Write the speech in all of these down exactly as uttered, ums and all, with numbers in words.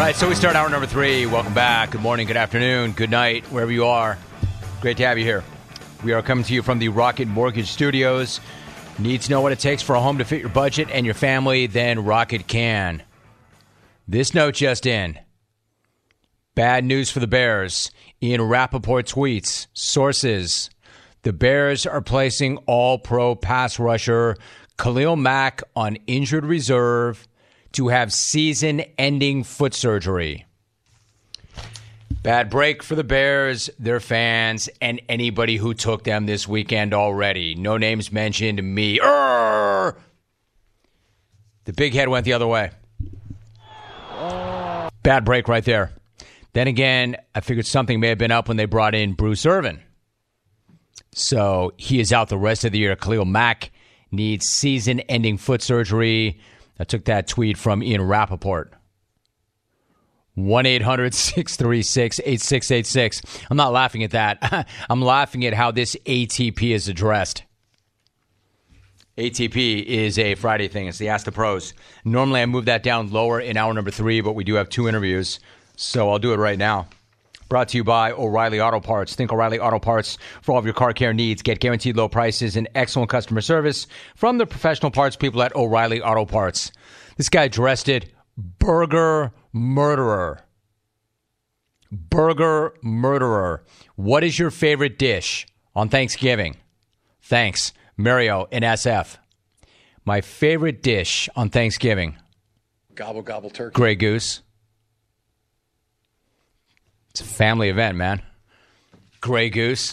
right, so we start hour number three. Welcome back. Good morning, good afternoon, good night, wherever you are. Great to have you here. We are coming to you from the Rocket Mortgage Studios. Need to know what it takes for a home to fit your budget and your family? Then Rocket can. This note just in. Bad news for the Bears. Ian Rappaport tweets, sources, the Bears are placing all-pro pass rusher Khalil Mack on injured reserve to have season-ending foot surgery. Bad break for the Bears, their fans, and anybody who took them this weekend already. No names mentioned, me. Urgh! The big head went the other way. Bad break right there. Then again, I figured something may have been up when they brought in Bruce Irvin. So he is out the rest of the year. Khalil Mack needs season-ending foot surgery. I took that tweet from Ian Rappaport. one eight hundred six three six eight six eight six. I'm not laughing at that. I'm laughing at how this A T P is addressed. A T P is a Friday thing. It's the Ask the Pros. Normally I move that down lower in hour number three, but we do have two interviews, so I'll do it right now. Brought to you by O'Reilly Auto Parts. Think O'Reilly Auto Parts for all of your car care needs. Get guaranteed low prices and excellent customer service from the professional parts people at O'Reilly Auto Parts. This guy dressed it Burger Murderer. Burger Murderer. What is your favorite dish on Thanksgiving? Thanks, Mario in S F. My favorite dish on Thanksgiving. Gobble, gobble turkey. Grey Goose. It's a family event, man. Grey Goose.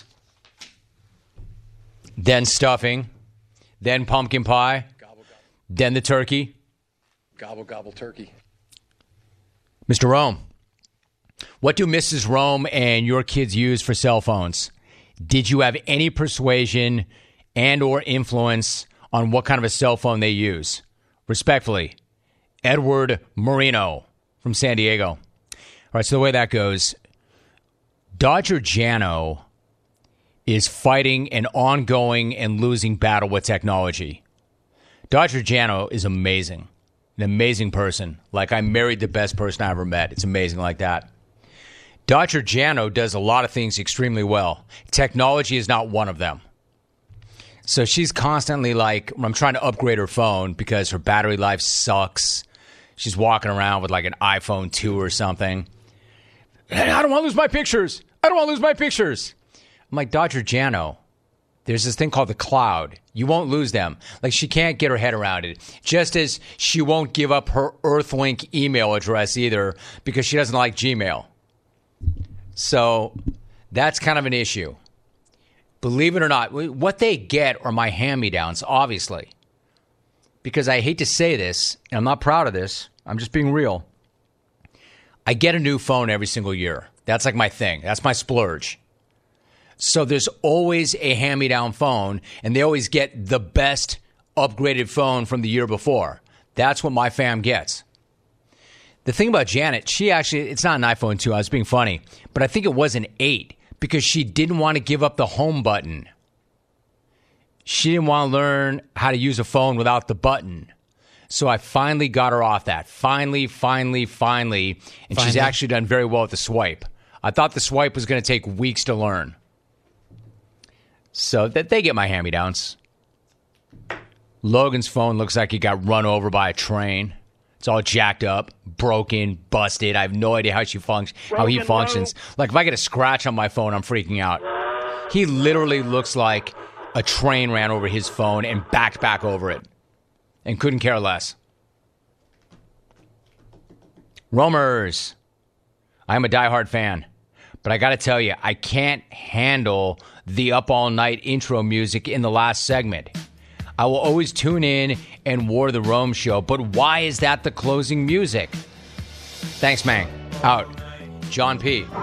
Then stuffing. Then pumpkin pie. Gobble, gobble. Then the turkey. Gobble, gobble turkey. Mister Rome, what do Missus Rome and your kids use for cell phones? Did you have any persuasion and or influence on what kind of a cell phone they use? Respectfully, Edward Marino from San Diego. All right, so the way that goes, Dodger Jano is fighting an ongoing and losing battle with technology. Dodger Jano is amazing. An amazing person. Like, I married the best person I ever met. It's amazing like that. Dodger Jano does a lot of things extremely well. Technology is not one of them. So she's constantly like, I'm trying to upgrade her phone because her battery life sucks. She's walking around with like an iPhone two or something. I don't want to lose my pictures. I don't want to lose my pictures. I'm like, Dodger Jano, there's this thing called the cloud. You won't lose them. Like, she can't get her head around it. Just as she won't give up her Earthlink email address either because she doesn't like Gmail. So that's kind of an issue. Believe it or not, what they get are my hand-me-downs, obviously. Because I hate to say this, and I'm not proud of this, I'm just being real. I get a new phone every single year. That's like my thing. That's my splurge. So there's always a hand-me-down phone, and they always get the best upgraded phone from the year before. That's what my fam gets. The thing about Janet, she actually, it's not an iPhone two, I was being funny, but I think it was an eight because she didn't want to give up the home button. She didn't want to learn how to use a phone without the button. So I finally got her off that. Finally, finally, finally. And finally. She's actually done very well with the swipe. I thought the swipe was going to take weeks to learn. So that they get my hand-me-downs. Logan's phone looks like he got run over by a train. It's all jacked up, broken, busted. I have no idea how she func- how he functions. Like, if I get a scratch on my phone, I'm freaking out. He literally looks like a train ran over his phone and backed back over it. And couldn't care less. Romers. I'm a diehard fan. But I got to tell you, I can't handle the up all night intro music in the last segment. I will always tune in and War the Rome show, but why is that the closing music? Thanks, man. Out. John P. All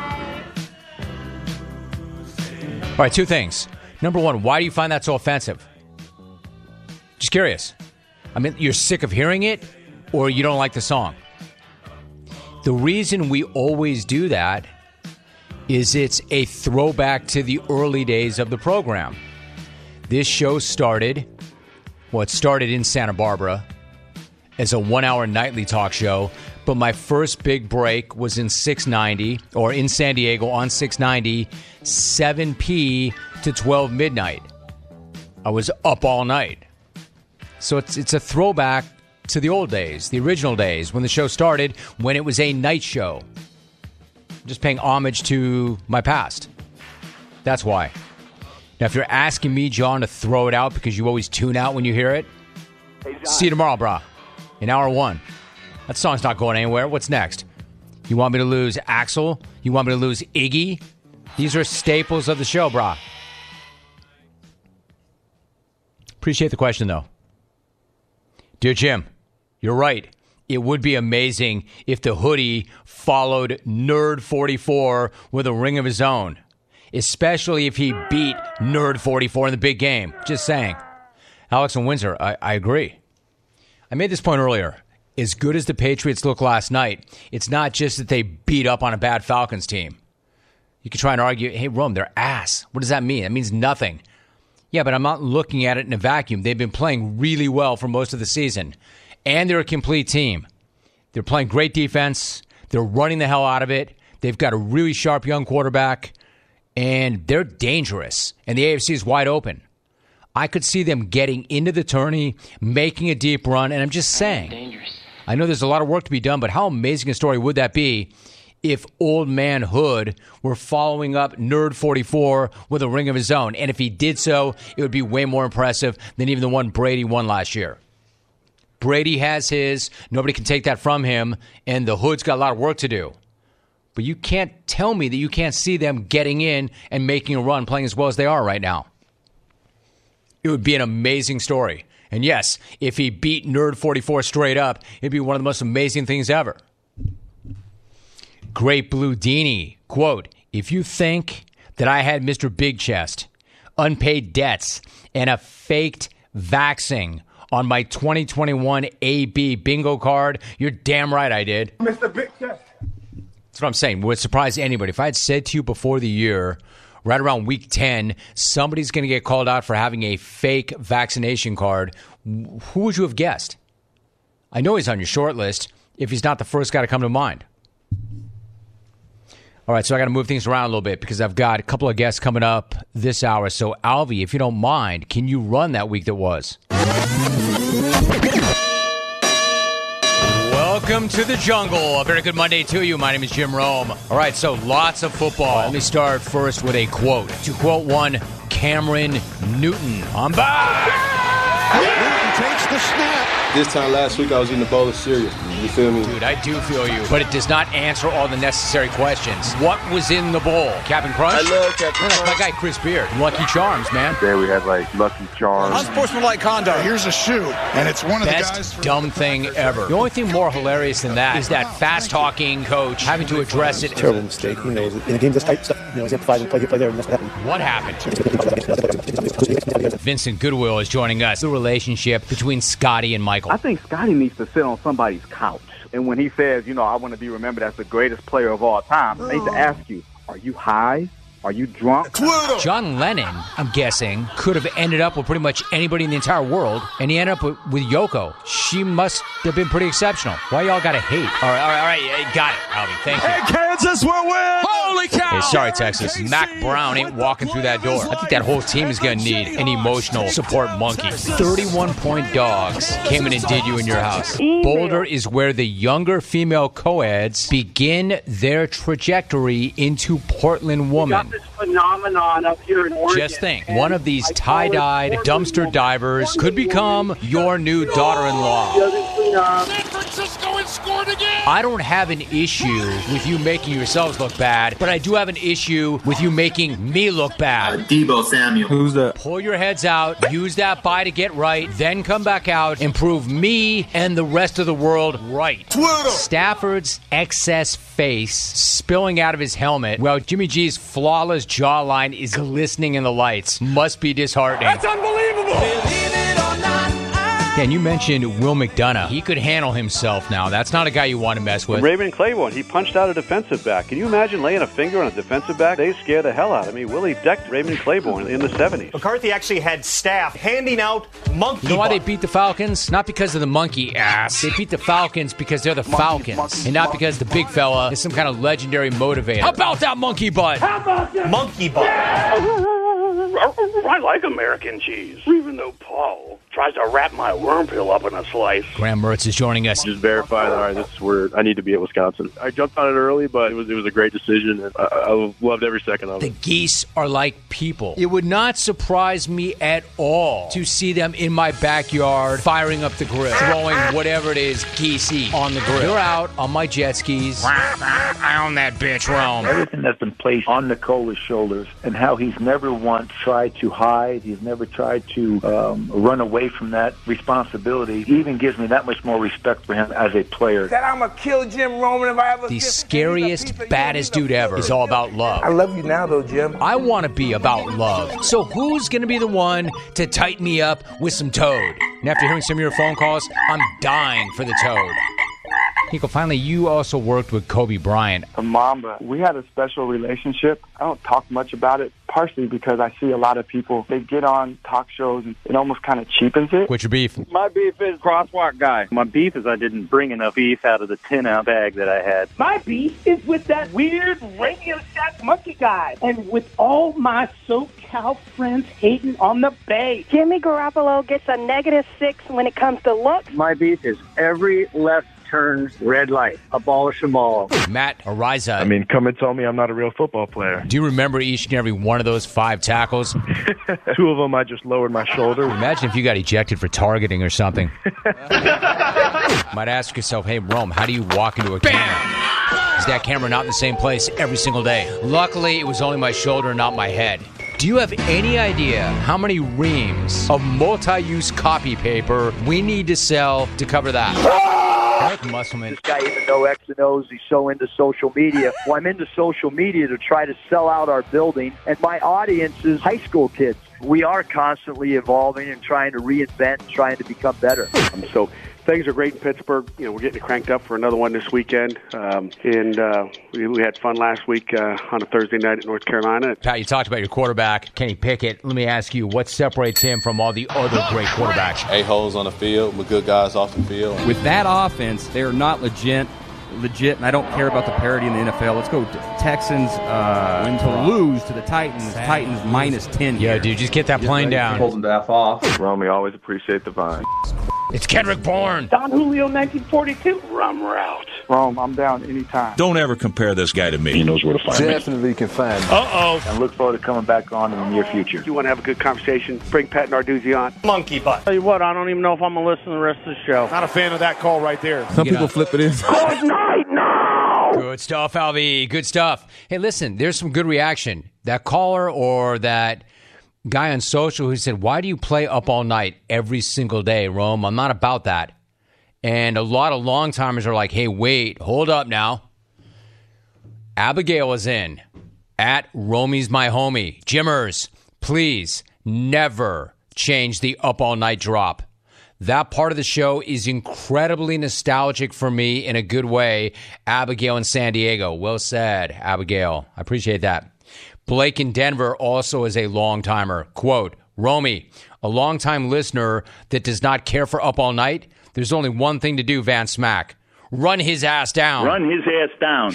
right, two things. Number one, why do you find that so offensive? Just curious. I mean, you're sick of hearing it, or you don't like the song? The reason we always do that is it's a throwback to the early days of the program. This show started, well, it started in Santa Barbara, as a one-hour nightly talk show, but my first big break was in six ninety, or in San Diego on six ninety, seven p to twelve midnight. I was up all night. So it's it's a throwback to the old days, the original days, when the show started, when it was a night show. I'm just paying homage to my past. That's why. Now, if you're asking me, John, to throw it out because you always tune out when you hear it, hey, see you tomorrow, brah, in hour one. That song's not going anywhere. What's next? You want me to lose Axel? You want me to lose Iggy? These are staples of the show, brah. Appreciate the question, though. Dear Jim, you're right. It would be amazing if the hoodie followed Nerd forty-four with a ring of his own, especially if he beat Nerd forty-four in the big game. Just saying. Alex and Windsor, I, I agree. I made this point earlier. As good as the Patriots looked last night, it's not just that they beat up on a bad Falcons team. You could try and argue, hey, Rome, they're ass. What does that mean? That means nothing. Yeah, but I'm not looking at it in a vacuum. They've been playing really well for most of the season. And they're a complete team. They're playing great defense. They're running the hell out of it. They've got a really sharp young quarterback. And they're dangerous. And the A F C is wide open. I could see them getting into the tourney, making a deep run. And I'm just saying, dangerous. I know there's a lot of work to be done, but how amazing a story would that be if Old Man Hood were following up Nerd forty-four with a ring of his own? And if he did so, it would be way more impressive than even the one Brady won last year. Brady has his. Nobody can take that from him. And the Hood's got a lot of work to do. But you can't tell me that you can't see them getting in and making a run, playing as well as they are right now. It would be an amazing story. And yes, if he beat Nerd forty-four straight up, it'd be one of the most amazing things ever. Great Blue Dini, quote, if you think that I had Mister Big Chest, unpaid debts, and a faked vaxing on my twenty twenty-one A B bingo card, you're damn right I did. Mister Big Chest. That's what I'm saying. Would surprise anybody. If I had said to you before the year, right around week ten, somebody's going to get called out for having a fake vaccination card, who would you have guessed? I know he's on your short list if he's not the first guy to come to mind. All right, so I got to move things around a little bit because I've got a couple of guests coming up this hour. So, Alvy, if you don't mind, can you run that week that was? Welcome to the jungle. A very good Monday to you. My name is Jim Rome. All right, so lots of football. Let me start first with a quote. To quote one, Cameron Newton. I'm back! Newton takes the snap. This time last week, I was eating a bowl of cereal. You feel me? Dude, I do feel you. But it does not answer all the necessary questions. What was in the bowl? Captain Crunch? I love Captain Crunch. That's my guy, Chris Beard. Lucky Charms, man. There we have, like, Lucky Charms. Unsportsmanlike conduct. Here's a shoe, and it's one of Best the guys. Best dumb thing ever. The only thing more hilarious than that is that fast-talking coach having to address it. Terrible mistake. You know, in a game this type stuff, you know, he's amplified and play here, play there, and that's what happened. What happened? Vincent Goodwill is joining us. The relationship between Scotty and Michael. I think Scotty needs to sit on somebody's couch. And when he says, you know, I want to be remembered as the greatest player of all time, I need to ask you, are you high? Are you drunk? John Lennon, I'm guessing, could have ended up with pretty much anybody in the entire world, and he ended up with, with Yoko. She must have been pretty exceptional. Why y'all got to hate? All right, all right, all right. Got it, Alvin. Thank you. Hey, Kansas will win! Holy cow! Hey, sorry, Texas. Mac Brown ain't walking through that door. I think that whole team is going to need an emotional support monkey. thirty-one point dogs came in and did you in your house. Boulder is where the younger female co-eds begin their trajectory into Portland woman. This phenomenon up here in Oregon. Just think, one of these tie-dyed dumpster divers could become your new daughter-in-law. San Francisco has scored again. I don't have an issue with you making yourselves look bad, but I do have an issue with you making me look bad. Uh, Debo Samuel. Who's that? Pull your heads out, use that bye to get right, then come back out and prove me and the rest of the world right. Twitter. Stafford's excess face spilling out of his helmet, while Jimmy G's flawless jawline is glistening in the lights, must be disheartening. That's unbelievable. Believe it or not, I And you mentioned Will McDonough. He could handle himself now. That's not a guy you want to mess with. Raymond Claiborne, he punched out a defensive back. Can you imagine laying a finger on a defensive back? They scare the hell out of me. Willie decked Raymond Claiborne in the seventies. McCarthy actually had staff handing out monkey You know why ball. they beat the Falcons? Not because of the monkey ass. They beat the Falcons because they're the Monkey, Falcons. monkey, and not monkey. because the big fella is some kind of legendary motivator. How about that monkey butt? How about that? Monkey ball. I like American cheese, even though Paul tries to wrap my worm pill up in a slice. Graham Mertz is joining us. Just verify that, all right, this is where I need to be at Wisconsin. I jumped on it early, but it was it was a great decision, and I, I loved every second of The it. geese are like people. It would not surprise me at all to see them in my backyard firing up the grill, throwing whatever it is geese eat on the grill. They're out on my jet skis. I own that bitch, Rome. Everything that's been placed on Nicola's shoulders and how he's never once tried to hide, he's never tried to um, run away from that responsibility, even gives me that much more respect for him as a player. That I'm going to kill Jim Roman if I ever The get scariest, baddest dude ever is all about love. I love you now, though, Jim. I want to be about love. So who's going to be the one to tighten me up with some toad? And after hearing some of your phone calls, I'm dying for the toad. Nico, finally, you also worked with Kobe Bryant. Mamba, we had a special relationship. I don't talk much about it, partially because I see a lot of people, they get on talk shows and it almost kind of cheapens it. What's your beef? My beef is crosswalk guy. My beef is I didn't bring enough beef out of the ten-ounce bag that I had. My beef is with that weird Radio Shack monkey guy, and with all my SoCal friends hating on the Bay. Jimmy Garoppolo gets a negative six when it comes to looks. My beef is every left turn red light. Abolish them all. Matt Ariza. I mean, come and tell me I'm not a real football player. Do you remember each and every one of those five tackles? Two of them, I just lowered my shoulder. Imagine if you got ejected for targeting or something. Might ask yourself, hey, Rome, how do you walk into a camera? Is that camera not in the same place every single day? Luckily, it was only my shoulder, not my head. Do you have any idea how many reams of multi-use copy paper we need to sell to cover that? Eric Musselman. This guy even know X and O's. He's so into social media. Well, I'm into social media to try to sell out our building, and my audience is high school kids. We are constantly evolving and trying to reinvent, trying to become better. Um, so things are great in Pittsburgh. You know, we're getting cranked up for another one this weekend. Um, and uh, we, we had fun last week uh, on a Thursday night at North Carolina. Pat, you talked about your quarterback, Kenny Pickett. Let me ask you, what separates him from all the other great quarterbacks? A-holes on the field, with good guys off the field. With that offense, they are not legit, legit, and I don't care about the parity in the N F L. Let's go Texans uh, to lose to the Titans. Titans minus ten here. Yeah, dude, just get that plane down. Holding Daff off. Romy, always appreciate the vine. It's Kendrick Bourne. Don Julio, nineteen forty-two. Rum route. Rome, I'm down anytime. Don't ever compare this guy to me. He knows where to find me. Definitely can find me. Uh-oh. I look forward to coming back on in the near future. If you want to have a good conversation, bring Pat Narduzzi on. Monkey butt. Tell you what, I don't even know if I'm going to listen to the rest of the show. Not a fan of that call right there. Some people flip it in. Good night now. Good stuff, Alvy. Good stuff. Hey, listen, there's some good reaction. That caller or that guy on social who said, why do you play up all night every single day, Rome? I'm not about that. And a lot of long-timers are like, hey, wait, hold up now. Abigail is in. At Romy's my homie. Jimmers, please never change the up all night drop. That part of the show is incredibly nostalgic for me in a good way. Abigail in San Diego. Well said, Abigail. I appreciate that. Blake in Denver also is a long-timer. Quote, Romy, a long-time listener that does not care for Up All Night, there's only one thing to do, Van Smack. Run his ass down. Run his ass down.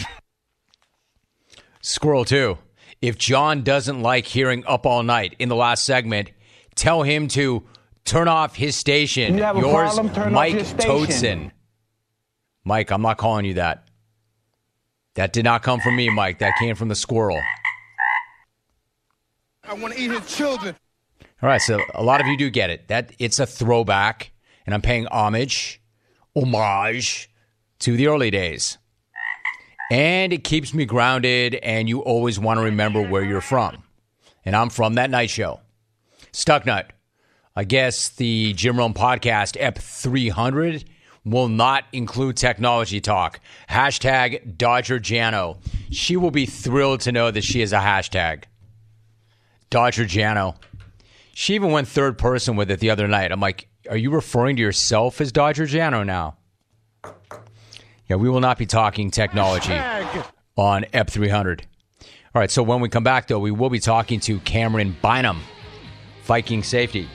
Squirrel two. If John doesn't like hearing Up All Night in the last segment, tell him to turn off his station. You have a Yours, problem? Turn Mike off your station. Toadson. Mike, I'm not calling you that. That did not come from me, Mike. That came from the squirrel. I want to eat his children. All right, so a lot of you do get it. That it's a throwback, and I'm paying homage, homage to the early days. And it keeps me grounded, and you always want to remember where you're from. And I'm from that night show. Stucknut. I guess the Jim Rome podcast, E P three hundred, will not include technology talk. Hashtag Dodger Jano. She will be thrilled to know that she is a hashtag. Dodger Jano. She even went third person with it the other night. I'm like, Are you referring to yourself as Dodger Jano now? Yeah, we will not be talking technology on E P three hundred. All right, so when we come back, though, we will be talking to Cameron Bynum, Viking safety.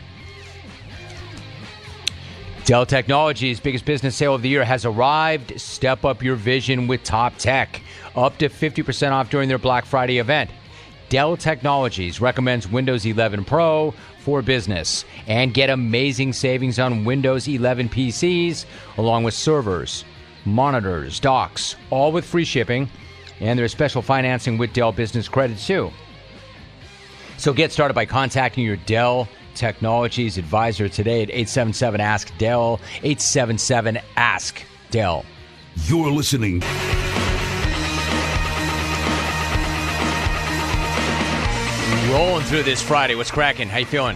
Dell Technologies' biggest business sale of the year has arrived. Step up your vision with top tech. Up to fifty percent off during their Black Friday event. Dell Technologies recommends Windows eleven Pro for business. And get amazing savings on Windows eleven P Cs, along with servers, monitors, docks, all with free shipping. And there's special financing with Dell Business Credit, too. So get started by contacting your Dell Technologies advisor today at eight seven seven ask Dell, eight seven seven ask Dell. You're listening. Rolling through this Friday. What's cracking? How you feeling?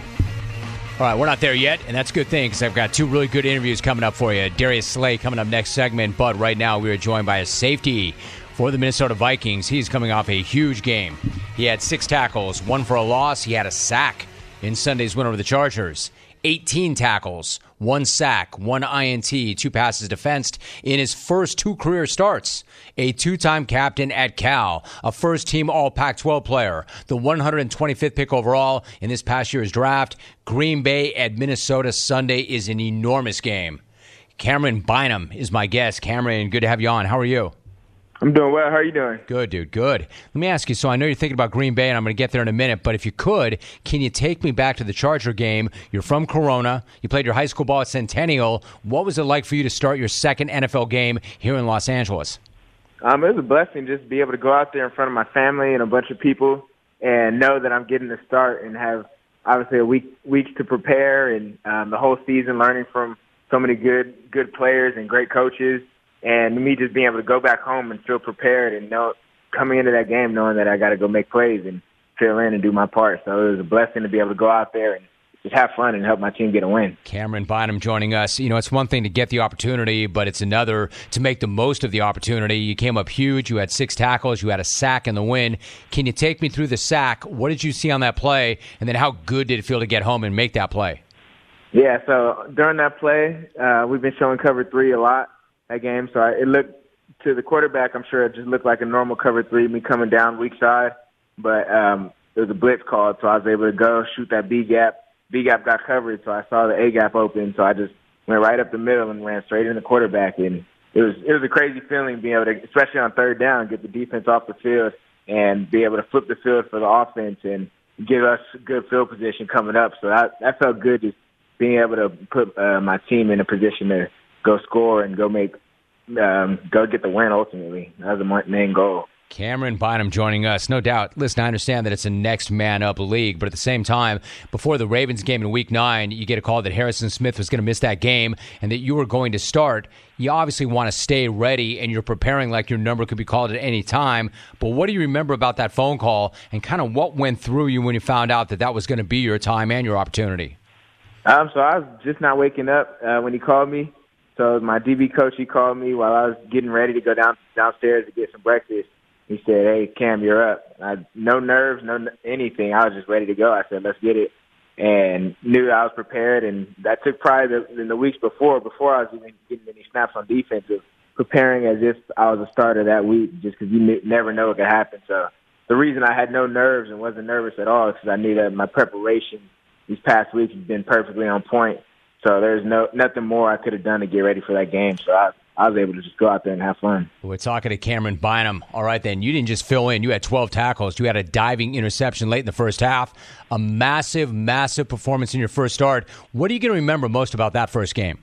All right, we're not there yet, and that's a good thing because I've got two really good interviews coming up for you. Darius Slay coming up next segment, but right now we are joined by a safety for the Minnesota Vikings. He's coming off a huge game. He had six tackles, one for a loss. He had a sack in Sunday's win over the Chargers. eighteen tackles, one sack, one I N T, two passes defensed in his first two career starts. A two-time captain at Cal, a first-team All Pac twelve player, the one hundred twenty-fifth pick overall in this past year's draft. Green Bay at Minnesota Sunday is an enormous game. Cameron Bynum is my guest. Cameron, good to have you on. How are you? I'm doing well. How are you doing? Good, dude. Good. Let me ask you, so I know you're thinking about Green Bay, and I'm going to get there in a minute, but if you could, can you take me back to the Charger game? You're from Corona. You played your high school ball at Centennial. What was it like for you to start your second N F L game here in Los Angeles? Um, it was a blessing just to be able to go out there in front of my family and a bunch of people and know that I'm getting to start and have, obviously, a week weeks to prepare and um, the whole season learning from so many good good players and great coaches. And me just being able to go back home and feel prepared and know coming into that game knowing that I got to go make plays and fill in and do my part. So it was a blessing to be able to go out there and just have fun and help my team get a win. Cameron Bynum joining us. You know, it's one thing to get the opportunity, but it's another to make the most of the opportunity. You came up huge. You had six tackles. You had a sack in the win. Can you take me through the sack? What did you see on that play? And then how good did it feel to get home and make that play? Yeah, so during that play, uh, we've been showing cover three a lot that game. So I, it looked to the quarterback, I'm sure it just looked like a normal cover three, me coming down weak side. But um, there was a blitz called, so I was able to go shoot that B gap. B gap got covered, so I saw the A gap open. So I just went right up the middle and ran straight in the quarterback. And it was it was a crazy feeling being able to, especially on third down, get the defense off the field and be able to flip the field for the offense and give us good field position coming up. So that that felt good, just being able to put uh, my team in a position to go score and go make, um, go get the win ultimately. That was the main goal. Cameron Bynum joining us. No doubt. Listen, I understand that it's a next man up league, but at the same time, before the Ravens game in week nine, you get a call that Harrison Smith was going to miss that game and that you were going to start. You obviously want to stay ready and you're preparing like your number could be called at any time. But what do you remember about that phone call and kind of what went through you when you found out that that was going to be your time and your opportunity? Um, so I was just not waking up uh, when he called me. So my D B coach, he called me while I was getting ready to go down downstairs to get some breakfast. He said, "Hey, Cam, you're up." I, no nerves, no anything. I was just ready to go. I said, "Let's get it," and knew I was prepared. And that took pride in the weeks before, before I was even getting any snaps on defense, of preparing as if I was a starter that week, just because you never know what could happen. So the reason I had no nerves and wasn't nervous at all is because I knew that my preparation these past weeks has been perfectly on point. So there's no nothing more I could have done to get ready for that game. So I, I was able to just go out there and have fun. We're talking to Cameron Bynum. All right, then. You didn't just fill in. You had twelve tackles. You had a diving interception late in the first half. A massive, massive performance in your first start. What are you going to remember most about that first game?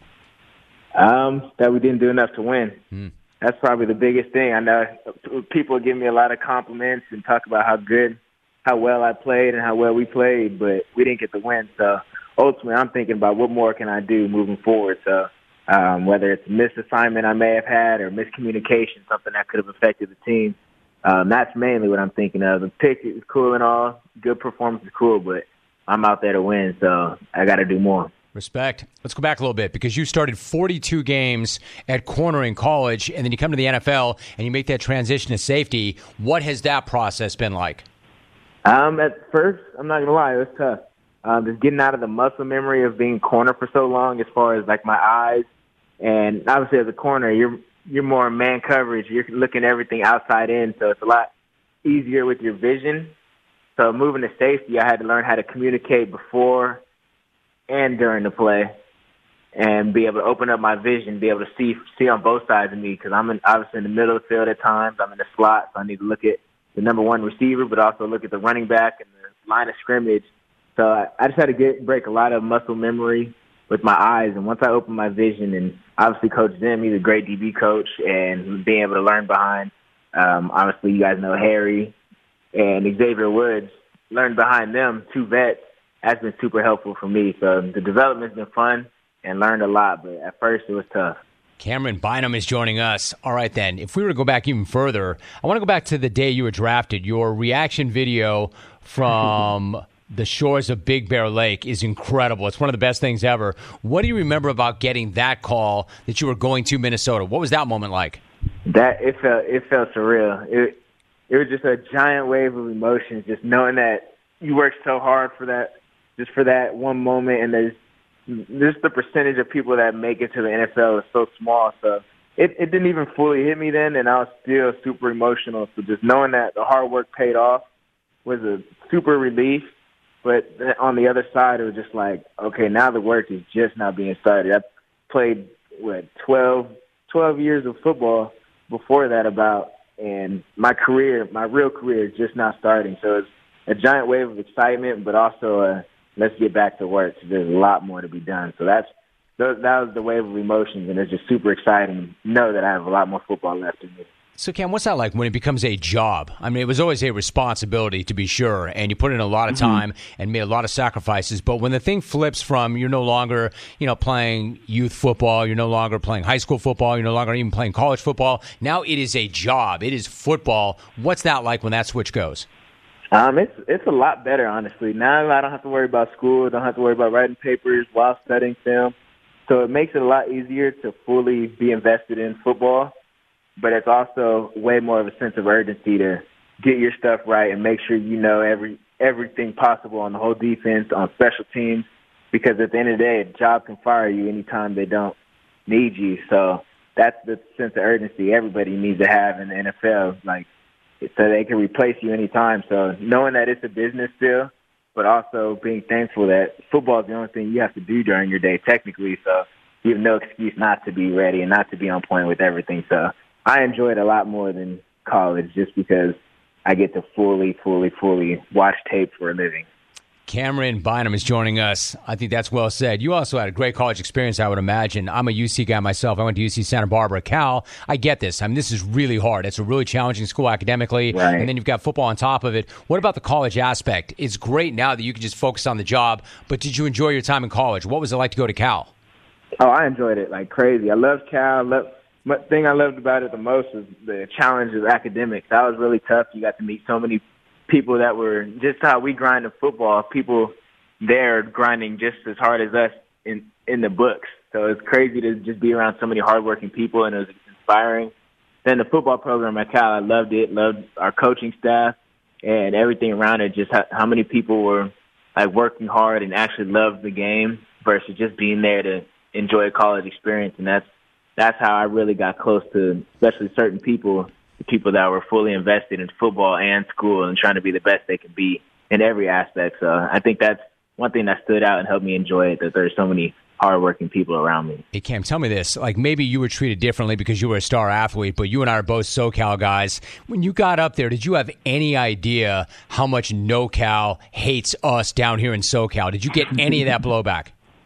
Um, that we didn't do enough to win. Hmm. That's probably the biggest thing. I know people give me a lot of compliments and talk about how good, how well I played and how well we played, but we didn't get the win. So ultimately, I'm thinking about what more can I do moving forward. So um, whether it's a missed assignment I may have had or miscommunication, something that could have affected the team, um, that's mainly what I'm thinking of. The pick is cool and all. Good performance is cool, but I'm out there to win, so I got to do more. Respect. Let's go back a little bit because you started forty-two games at corner in college, and then you come to the N F L and you make that transition to safety. What has that process been like? Um, at first, I'm not going to lie, it was tough. Um, just getting out of the muscle memory of being corner for so long, as far as like my eyes. And obviously, as a corner, you're you're more man coverage. You're looking everything outside in, so it's a lot easier with your vision. So moving to safety, I had to learn how to communicate before and during the play, and be able to open up my vision, be able to see see on both sides of me, because I'm in, obviously in the middle of the field at times. I'm in the slot, so I need to look at the number one receiver, but also look at the running back and the line of scrimmage. So I, I just had to get break a lot of muscle memory with my eyes. And once I opened my vision, and obviously Coach Zim, he's a great D B coach, and being able to learn behind, um, obviously you guys know Harry and Xavier Woods, learn behind them, two vets, has been super helpful for me. So the development's been fun and learned a lot, but at first it was tough. Cameron Bynum is joining us. All right, then. If we were to go back even further, I want to go back to the day you were drafted. Your reaction video from the shores of Big Bear Lake is incredible. It's one of the best things ever. What do you remember about getting that call that you were going to Minnesota? What was that moment like? That it felt it felt surreal. It it was just a giant wave of emotions, just knowing that you worked so hard for that, just for that one moment, and there's just the percentage of people that make it to the N F L is so small. So it, it didn't even fully hit me then, and I was still super emotional. So just knowing that the hard work paid off was a super relief. But on the other side, it was just like, okay, now the work is just now being started. I played, what, twelve, twelve years of football before that about, and my career, my real career is just now starting. So it's a giant wave of excitement, but also a let's get back to work. There's a lot more to be done. So that's that was the wave of emotions, and it's just super exciting to know that I have a lot more football left in me. So, Cam, what's that like when it becomes a job? I mean, it was always a responsibility, to be sure, and you put in a lot of time mm-hmm. and made a lot of sacrifices. But when the thing flips from you're no longer, you know, playing youth football, you're no longer playing high school football, you're no longer even playing college football, now it is a job. It is football. What's that like when that switch goes? Um, it's it's a lot better, honestly. Now I don't have to worry about school. I don't have to worry about writing papers while studying film. So it makes it a lot easier to fully be invested in football. But it's also way more of a sense of urgency to get your stuff right and make sure you know every everything possible on the whole defense, on special teams. Because at the end of the day, a job can fire you anytime they don't need you. So that's the sense of urgency everybody needs to have in the N F L. Like, so they can replace you anytime. So knowing that it's a business still, but also being thankful that football is the only thing you have to do during your day technically. So you have no excuse not to be ready and not to be on point with everything. So I enjoy it a lot more than college just because I get to fully, fully, fully watch tape for a living. Cameron Bynum is joining us. I think that's well said. You also had a great college experience, I would imagine. I'm a U C guy myself. I went to U C Santa Barbara. Cal, I get this. I mean, this is really hard. It's a really challenging school academically, right. And then you've got football on top of it. What about the college aspect? It's great now that you can just focus on the job, but did you enjoy your time in college? What was it like to go to Cal? Oh, I enjoyed it like crazy. I loved Cal. I loved, the thing I loved about it the most was the challenge of academics. That was really tough. You got to meet so many people that were just how we grind in football. People there grinding just as hard as us in in the books. So it's crazy to just be around so many hardworking people, and it was inspiring. Then the football program at Cal, I loved it. Loved our coaching staff and everything around it. Just how, how many people were like working hard and actually loved the game versus just being there to enjoy a college experience. And that's that's how I really got close to, especially certain people, the people that were fully invested in football and school and trying to be the best they can be in every aspect. So I think that's one thing that stood out and helped me enjoy it, that there's so many hardworking people around me. Hey, Cam, tell me this. Like, maybe you were treated differently because you were a star athlete, but you and I are both SoCal guys. When you got up there, did you have any idea how much NoCal hates us down here in SoCal? Did you get any of that blowback?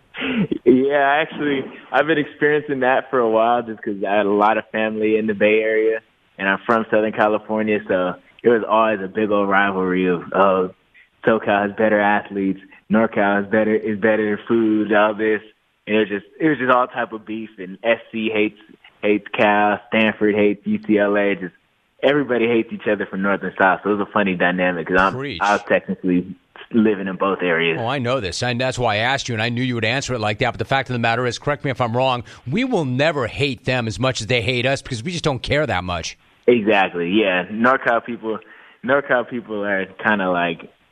Yeah, actually, I've been experiencing that for a while just because I had a lot of family in the Bay Area, and I'm from Southern California, so it was always a big old rivalry of, oh, SoCal has better athletes, NorCal is better is better food, all this. And it was just it was just all type of beef, and S C hates hates Cal, Stanford hates U C L A. Just everybody hates each other from north and south. So it was a funny dynamic because I was technically living in both areas. Oh, I know this, and that's why I asked you, and I knew you would answer it like that. But the fact of the matter is, correct me if I'm wrong, we will never hate them as much as they hate us because we just don't care that much. Exactly. Yeah, NorCal people, NorCal people are kind of like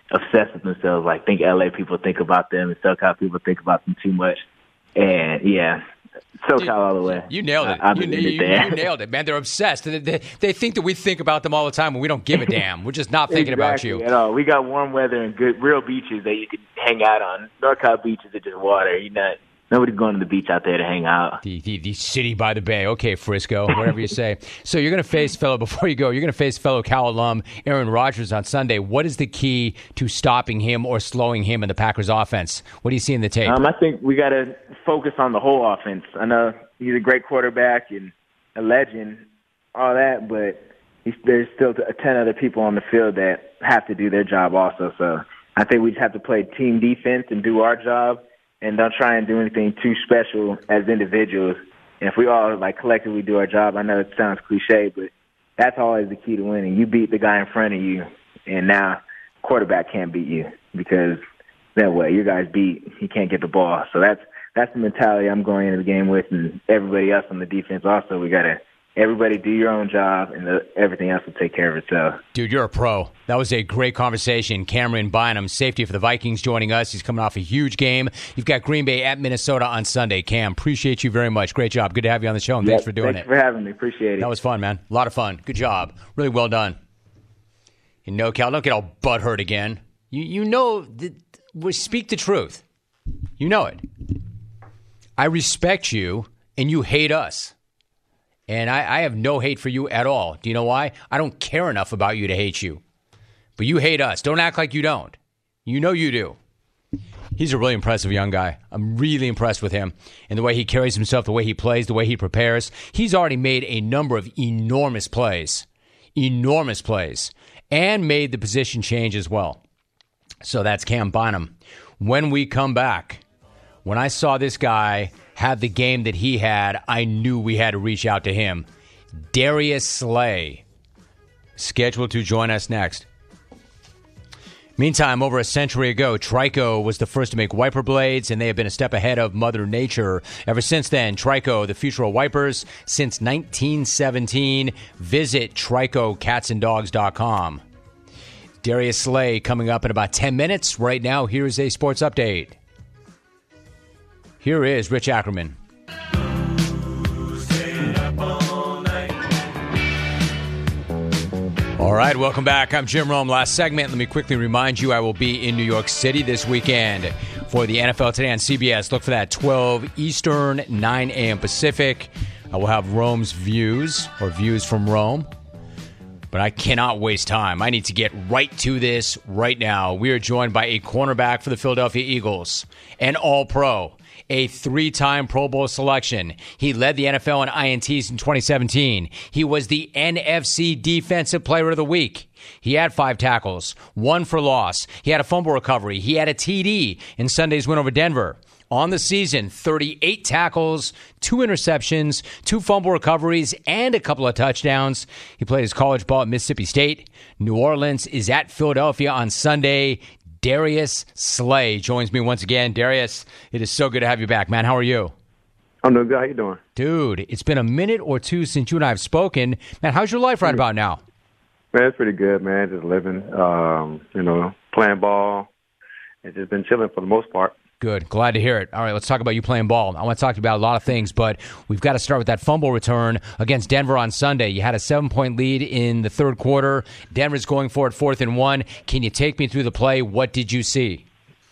obsessed with themselves. Like, think L A people think about them and SoCal people think about them too much. And, yeah, SoCal Dude, all the way. You nailed it. I, you, you, you nailed it, man. They're obsessed. They, they, they think that we think about them all the time, and we don't give a damn. We're just not thinking exactly. about you. You know, we got warm weather and good, real beaches that you can hang out on. NorCal beaches are just water. You're not. Nobody's going to the beach out there to hang out. The, the the city by the bay. Okay, Frisco, whatever you say. So you're going to face fellow, before you go, you're going to face fellow Cal alum Aaron Rodgers on Sunday. What is the key to stopping him or slowing him in the Packers offense? What do you see in the tape? Um, I think we got to focus on the whole offense. I know he's a great quarterback and a legend, all that, but he's, there's still ten other people on the field that have to do their job also. So I think we just have to play team defense and do our job. And don't try and do anything too special as individuals. And if we all, like, collectively do our job, I know it sounds cliche, but that's always the key to winning. You beat the guy in front of you, and now quarterback can't beat you because that way your guy's beat. He can't get the ball. So that's that's the mentality I'm going into the game with, and everybody else on the defense also. We got to everybody do your own job, and the, everything else will take care of itself. Dude, you're a pro. That was a great conversation. Cameron Bynum, safety for the Vikings, joining us. He's coming off a huge game. You've got Green Bay at Minnesota on Sunday. Cam, appreciate you very much. Great job. Good to have you on the show, and yep, thanks for doing thanks it. Thanks for having me. Appreciate it. That was fun, man. A lot of fun. Good job. Really well done. You know, Cal, don't get all butthurt again. You you know, that we speak the truth. You know it. I respect you, and you hate us. And I, I have no hate for you at all. Do you know why? I don't care enough about you to hate you. But you hate us. Don't act like you don't. You know you do. He's a really impressive young guy. I'm really impressed with him and the way he carries himself, the way he plays, the way he prepares. He's already made a number of enormous plays, enormous plays, and made the position change as well. So that's Cam Bynum. When we come back, when I saw this guy have the game that he had, I knew we had to reach out to him. Darius Slay, scheduled to join us next. Meantime, over a century ago, Trico was the first to make wiper blades, and they have been a step ahead of Mother Nature. Ever since then, Trico, the future of wipers, since nineteen seventeen. Visit trico cats and dogs dot com. Darius Slay coming up in about ten minutes. Right now, here's a sports update. Here is Rich Ackerman. All right, welcome back. I'm Jim Rome. Last segment, let me quickly remind you I will be in New York City this weekend for the N F L Today on C B S. Look for that twelve Eastern, nine a.m. Pacific. I will have Rome's views or views from Rome. But I cannot waste time. I need to get right to this right now. We are joined by a cornerback for the Philadelphia Eagles, an All-Pro, a three-time Pro Bowl selection. He led the N F L in I N Ts in twenty seventeen. He was the N F C Defensive Player of the Week. He had five tackles, one for loss. He had a fumble recovery. He had a T D in Sunday's win over Denver. On the season, thirty-eight tackles, two interceptions, two fumble recoveries, and a couple of touchdowns. He played his college ball at Mississippi State. New Orleans is at Philadelphia on Sunday. Darius Slay joins me once again. Darius, it is so good to have you back, man. How are you? I'm doing good. How you doing? Dude, it's been a minute or two since you and I have spoken. Man, how's your life right about now? Man, it's pretty good, man. Just living, um, you know, playing ball. It's just been chilling for the most part. Good. Glad to hear it. All right, let's talk about you playing ball. I want to talk to you about a lot of things, but we've got to start with that fumble return against Denver on Sunday. You had a seven-point lead in the third quarter. Denver's going for it fourth and one. Can you take me through the play? What did you see?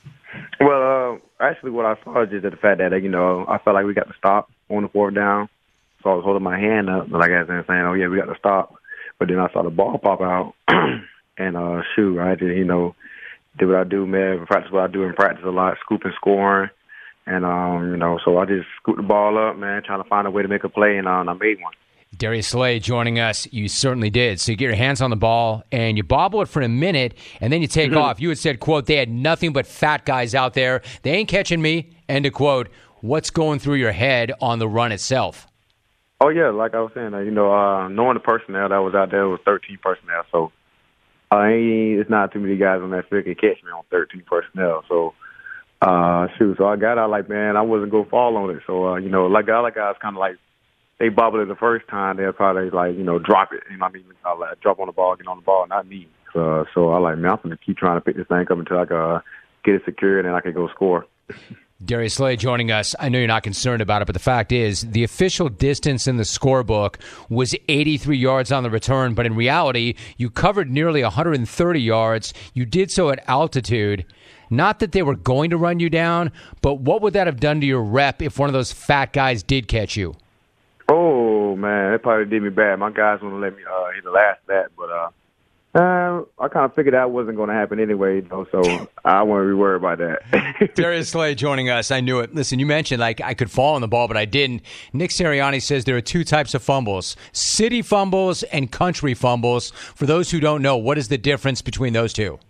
Well, uh, actually what I saw is just the fact that, you know, I felt like we got to stop on the fourth down. So I was holding my hand up, like I was saying, oh, yeah, we got to stop. But then I saw the ball pop out and, uh, shoot, I just, you know, did what I do, man. Practice what I do in practice a lot, scooping, scoring. And, um, you know, so I just scooped the ball up, man, trying to find a way to make a play, and, uh, and I made one. Darius Slay joining us. You certainly did. So you get your hands on the ball, and you bobble it for a minute, and then you take Mm-hmm. off. You had said, quote, they had nothing but fat guys out there. They ain't catching me. End of quote. What's going through your head on the run itself? Oh, yeah, like I was saying, uh, you know, uh, knowing the personnel that was out there, it was thirteen personnel, so Uh, it's not too many guys on that field can catch me on thirteen personnel. So, uh, shoot. So I got out like, man, I wasn't going to fall on it. So, uh, you know, like the other guys kind of like, they bobbled it the first time. They'll probably like, you know, drop it. You know what I mean? I'll like, drop on the ball, get on the ball, not me. Uh, so I like, man, I'm going to keep trying to pick this thing up until I can uh, get it secured and I can go score. Darius Slay joining us. I know you're not concerned about it, but the fact is the official distance in the scorebook was eighty-three yards on the return, but in reality, you covered nearly one hundred thirty yards. You did so at altitude. Not that they were going to run you down, but what would that have done to your rep if one of those fat guys did catch you? Oh, man, that probably did me bad. My guys wouldn't let me uh, hit the last of that, but uh, Uh, I kind of figured that wasn't going to happen anyway, you know, so I won't be worried about that. Darius Slay joining us. I knew it. Listen, you mentioned like I could fall on the ball, but I didn't. Nick Sirianni says there are two types of fumbles, city fumbles and country fumbles. For those who don't know, what is the difference between those two?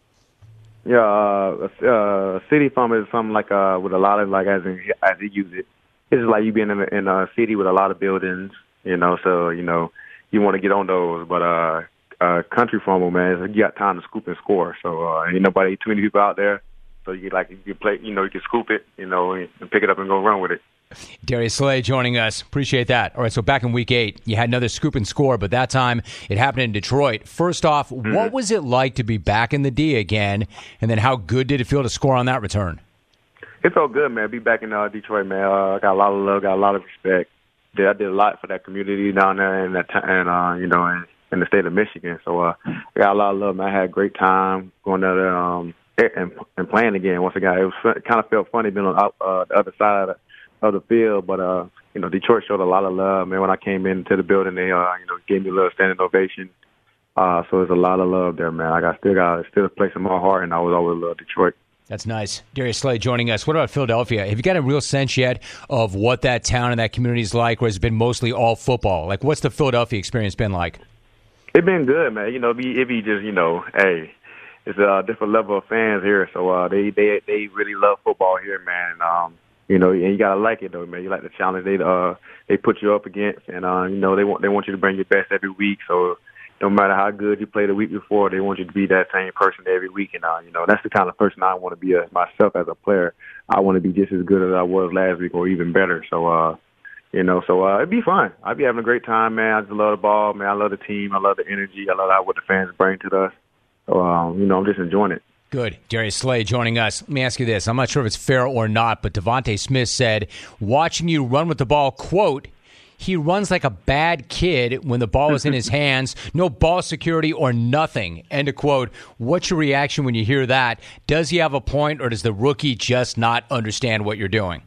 Yeah, uh, uh, city fumble is something like uh, with a lot of, like, as in, as he uses it, it's like you being in a, in a city with a lot of buildings, you know, so, you know, you want to get on those, but, uh, Uh, country fumble, man, you got time to scoop and score. So uh, ain't nobody, too many people out there. So you like you can play, you know, you can scoop it, you know, and pick it up and go run with it. Darius Slay joining us. Appreciate that. All right, so back in week eight, you had another scoop and score, but that time it happened in Detroit. First off, mm-hmm. what was it like to be back in the D again? And then how good did it feel to score on that return? It felt good, man. Be back in uh, Detroit, man. Uh, I got a lot of love, got a lot of respect. I did a lot for that community down there, and that t- and uh, you know, and. in the state of Michigan. So uh, I got a lot of love, man. I had a great time going down there um, and, and playing again once again. It was fun, it kind of felt funny being on uh, the other side of the, of the field, but, uh, you know, Detroit showed a lot of love, man. When I came into the building, they, uh, you know, gave me a little standing ovation. Uh, so there's a lot of love there, man. I got still got still a place in my heart, and I was always love Detroit. That's nice. Darius Slay joining us. What about Philadelphia? Have you got a real sense yet of what that town and that community is like, or has it been mostly all football? Like, what's the Philadelphia experience been like? It's been good, man. You know, it be, it be just, you know, hey, it's a different level of fans here. So uh, they, they they really love football here, man. And, um, you know, and you gotta like it though, man. You like the challenge they uh they put you up against, and uh, you know they want they want you to bring your best every week. So no matter how good you play the week before, they want you to be that same person every week. And uh, you know that's the kind of person I want to be as myself as a player. I want to be just as good as I was last week, or even better. So uh, you know, so uh, it'd be fun. I'd be having a great time, man. I just love the ball, man. I love the team. I love the energy. I love how what the fans bring to us. So um, you know, I'm just enjoying it. Good. Darius Slay joining us. Let me ask you this. I'm not sure if it's fair or not, but Devontae Smith said, watching you run with the ball, quote, he runs like a bad kid when the ball is in his hands, no ball security or nothing, end of quote. What's your reaction when you hear that? Does he have a point, or does the rookie just not understand what you're doing?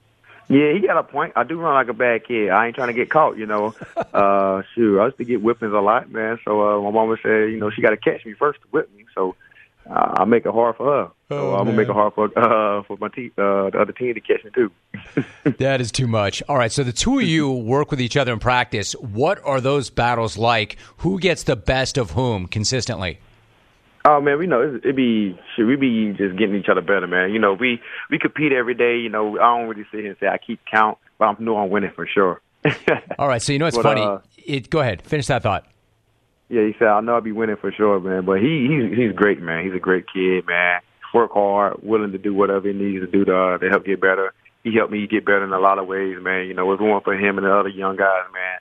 Yeah, he got a point. I do run like a bad kid. I ain't trying to get caught, you know. uh, shoot, I used to get whippings a lot, man. So uh, my mama said, you know, she got to catch me first to whip me. So uh, I make it hard for her. So oh, I'm gonna make it hard for uh, for my te- uh, the other team to catch me too. That is too much. All right, so the two of you work with each other in practice. What are those battles like? Who gets the best of whom consistently? Oh man, we know it'd be should we be just getting each other better, man. You know, we we compete every day. You know, I don't really sit here and say I keep count, but I know I'm winning for sure. All right, so you know what's but, funny? Uh, it, go ahead, finish that thought. Yeah, he said I know I'll be winning for sure, man. But he he's he's great, man. He's a great kid, man. Work hard, willing to do whatever he needs to do to uh, to help get better. He helped me get better in a lot of ways, man. You know, it was one for him and the other young guys, man.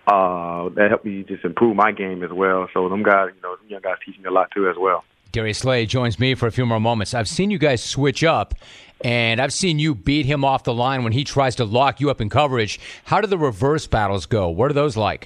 Uh, that helped me just improve my game as well. So them guys, you know, them young guys teach me a lot too as well. Darius Slay joins me for a few more moments. I've seen you guys switch up, and I've seen you beat him off the line when he tries to lock you up in coverage. How do the reverse battles go? What are those like?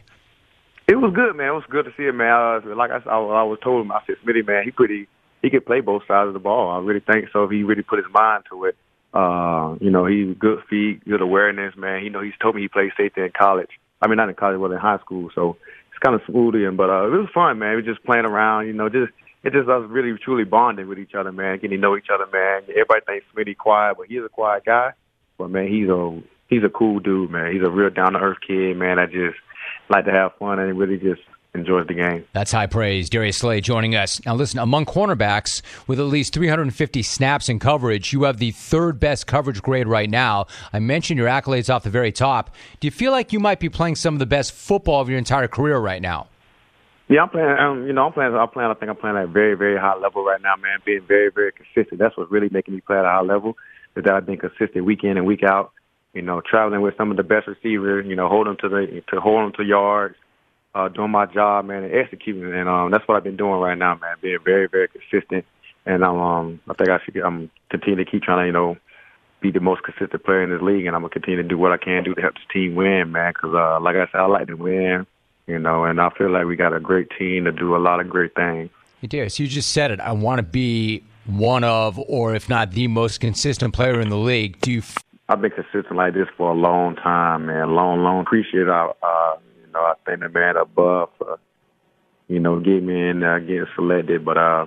It was good, man. It was good to see it, man. Uh, like I, I, I was told him, I said, Smitty, man, he pretty, he could play both sides of the ball. I really think so. If he really put his mind to it, uh, you know, he's good feet, good awareness, man. You know, he's told me he played safety in college. I mean, not in college, but in high school. So it's kind of smooth in, but uh, it was fun, man. We were just playing around, you know, just. It just us really truly bonding with each other, man. Getting to know each other, man. Everybody thinks Smitty quiet, but he's a quiet guy. But man, he's a he's a cool dude, man. He's a real down to earth kid, man. I just like to have fun and really just enjoys the game. That's high praise. Darius Slay joining us. Now listen, among cornerbacks with at least three hundred fifty snaps in coverage, you have the third best coverage grade right now. I mentioned your accolades off the very top. Do you feel like you might be playing some of the best football of your entire career right now? Yeah, I'm playing. Um, you know, I'm playing. I'm playing. I think I'm playing at a very, very high level right now, man. Being very, very consistent. That's what's really making me play at a high level. Is that I've been consistent week in and week out. You know, traveling with some of the best receivers. You know, hold them to the to hold them to yards. uh, doing my job, man, and executing. And um, that's what I've been doing right now, man, being very, very consistent. And I'm, um, I think I should. I'm continue to keep trying to, you know, be the most consistent player in this league, and I'm gonna continue to do what I can do to help this team win, man. Because, uh, like I said, I like to win, you know, and I feel like we got a great team to do a lot of great things. Hey, Darius, you just said it. I want to be one of, or if not the most consistent player in the league. Do you? F- I've been consistent like this for a long time, man. Long, long. Appreciate our, uh, you know, I think the man above, uh, you know, get me in there, getting selected. But uh,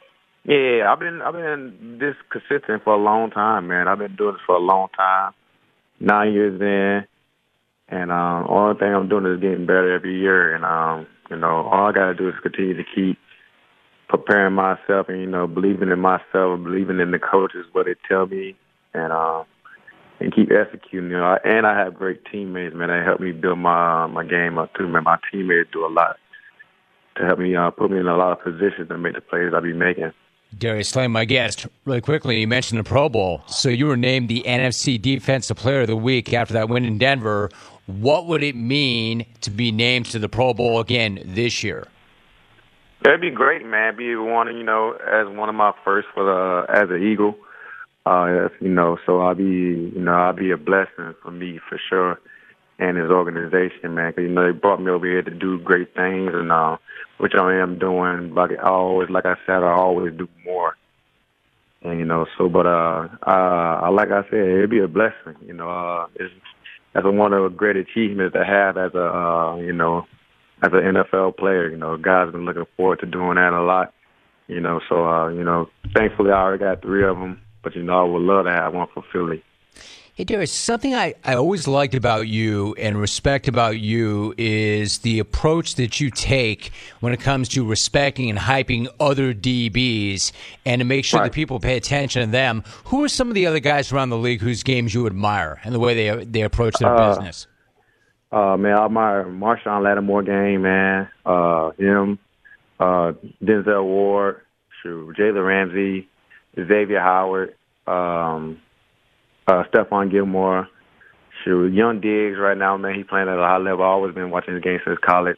yeah, I've been, I've been this consistent for a long time, man. I've been doing this for a long time, nine years in, and um, only thing I'm doing is getting better every year. And um, you know, all I gotta do is continue to keep preparing myself, and you know, believing in myself, believing in the coaches, what they tell me, and um. and keep executing, you know. And I have great teammates, man. They help me build my uh, my game up too, man. My teammates do a lot to help me uh, put me in a lot of positions to make the plays I be making. Darius Slay, my guest. Really quickly, you mentioned the Pro Bowl. So you were named the N F C Defensive Player of the Week after that win in Denver. What would it mean to be named to the Pro Bowl again this year? It'd be great, man. Be one, you know, as one of my first for the as an Eagle. Uh, you know, so I'll be, you know, I'll be a blessing for me for sure, and his organization, man. Because you know they brought me over here to do great things, and uh, which I am doing. Like I always, like I said, I always do more. And you know, so but uh, uh, like I said, it'd be a blessing. You know, uh, it's that's one of the great achievements to have as a, uh, you know, as an N F L player. You know, guys been looking forward to doing that a lot. You know, so uh, you know, thankfully I already got three of them. But, you know, I would love to have one for Philly. Hey, Darius, something I, I always liked about you and respect about you is the approach that you take when it comes to respecting and hyping other D Bs and to make sure right. that people pay attention to them. Who are some of the other guys around the league whose games you admire and the way they they approach their uh, business? Uh, man, I admire Marshawn Lattimore game, man. Uh, him, uh, Denzel Ward, shoot, Jalen Ramsey, Xavier Howard, um, uh, Stephon Gilmore, shoot, Young Diggs right now, man, he's playing at a high level. I've always been watching his games since college.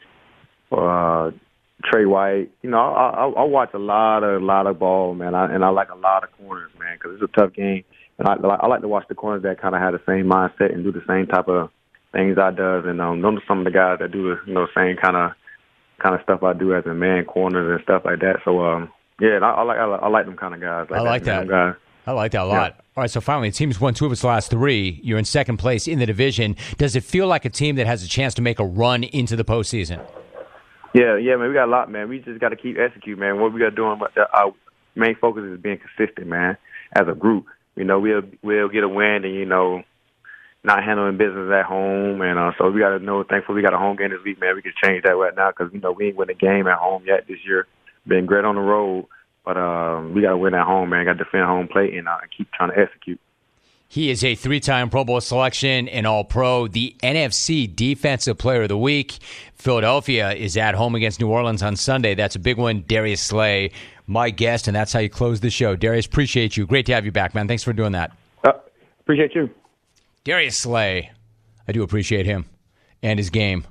Uh, Trey White, you know, I, I, I watch a lot of, lot of ball, man, I, and I like a lot of corners, man, because it's a tough game. And I, I like to watch the corners that kind of have the same mindset and do the same type of things I does. And um, those are some of the guys that do the, you know, same kind of kind of stuff I do as a man, corners and stuff like that. So, um, yeah, I, I like I, I like them kind of guys. Like I like that. that. Guys. I like that a lot. Yeah. All right, so finally, the team's won two of its last three. You're in second place in the division. Does it feel like a team that has a chance to make a run into the postseason? Yeah, yeah, man. We got a lot, man. We just got to keep executing, man. What we got to do, our main focus is being consistent, man, as a group. You know, we'll, we'll get a win and, you know, not handling business at home. And uh, so we got to know, thankfully, we got a home game this week, man. We can change that right now because, you know, we ain't win a game at home yet this year. Been great on the road, but um, we got to win at home, man. Got to defend home plate and uh, keep trying to execute. He is a three-time Pro Bowl selection and All-Pro, the N F C Defensive Player of the Week. Philadelphia is at home against New Orleans on Sunday. That's a big one. Darius Slay, my guest, and that's how you close the show. Darius, appreciate you. Great to have you back, man. Thanks for doing that. Uh, appreciate you. Darius Slay. I do appreciate him and his game.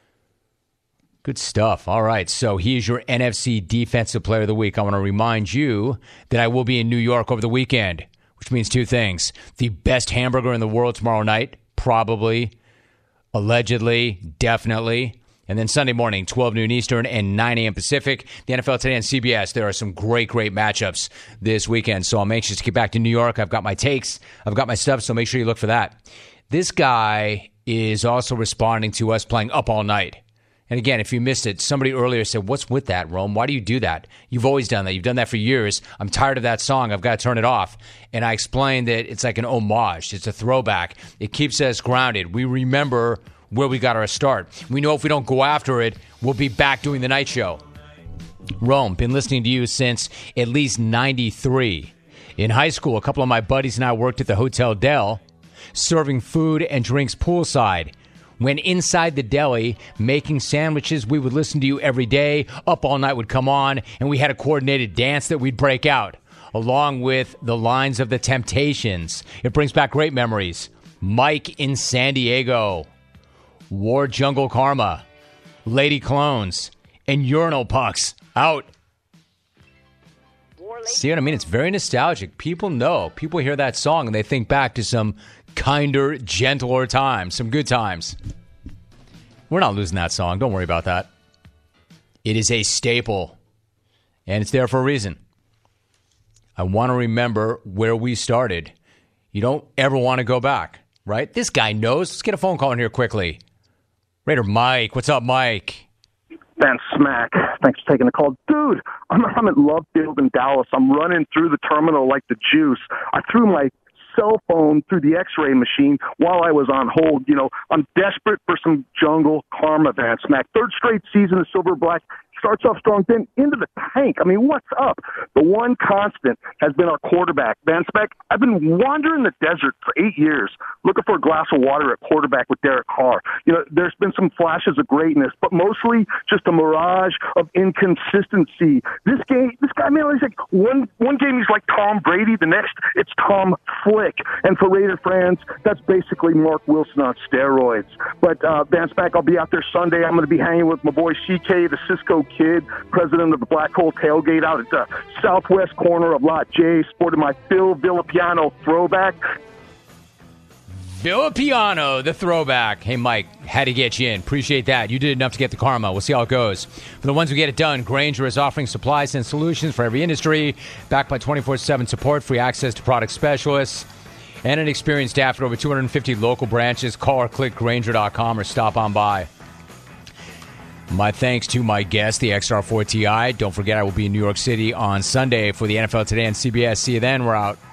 Good stuff. All right, so he's your N F C Defensive Player of the Week. I want to remind you that I will be in New York over the weekend, which means two things. The best hamburger in the world tomorrow night, probably, allegedly, definitely. And then Sunday morning, twelve noon Eastern and nine a.m. Pacific. The N F L Today on C B S. There are some great, great matchups this weekend. So I'm anxious to get back to New York. I've got my takes. I've got my stuff, so make sure you look for that. This guy is also responding to us playing Up All Night. And again, if you missed it, somebody earlier said, what's with that, Rome? Why do you do that? You've always done that. You've done that for years. I'm tired of that song. I've got to turn it off. And I explained that it's like an homage. It's a throwback. It keeps us grounded. We remember where we got our start. We know if we don't go after it, we'll be back doing the night show. Rome, been listening to you since at least ninety-three. In high school, a couple of my buddies and I worked at the Hotel Del, serving food and drinks poolside. When inside the deli, making sandwiches, we would listen to you every day. Up All Night would come on, and we had a coordinated dance that we'd break out, along with the lines of the Temptations. It brings back great memories. Mike in San Diego. War Jungle Karma. lady clones, and urinal pucks. Out. See what I mean? It's very nostalgic. People know. People hear that song and they think back to some kinder, gentler times, some good times. We're not losing that song. Don't worry about that. It is a staple, and it's there for a reason. I want to remember where we started. You don't ever want to go back, right? This guy knows. Let's get a phone call in here quickly. Raider Mike. What's up, Mike? Ben Smack. Thanks for taking the call. Dude, I'm, I'm at Love Field in Dallas. I'm running through the terminal like the juice. I threw my cell phone through the x-ray machine while I was on hold. You know, I'm desperate for some jungle karma, Van Smack. Third straight season of Silver Black. Starts off strong, then into the tank. I mean, what's up? The one constant has been our quarterback, Van Smack. I've been wandering the desert for eight years looking for a glass of water at quarterback with Derek Carr. You know, there's been some flashes of greatness, but mostly just a mirage of inconsistency. This game, this guy, man, he's like one one game he's like Tom Brady, the next it's Tom Flick. And for Raider fans, that's basically Mark Wilson on steroids. But uh, Van Smack, I'll be out there Sunday. I'm going to be hanging with my boy C K, the Cisco Kid, president of the Black Hole Tailgate, out at the southwest corner of Lot J, sporting my Phil Villapiano throwback. Villapiano, the throwback. Hey, Mike, had to get you in. Appreciate that. You did enough to get the karma. We'll see how it goes. For the ones who get it done, Grainger is offering supplies and solutions for every industry, backed by twenty-four seven support, free access to product specialists, and an experienced staff at over two hundred fifty local branches. Call or click Grainger dot com or stop on by. My thanks to my guest, the X R four T I. Don't forget, I will be in New York City on Sunday for the N F L Today on C B S. See you then. We're out.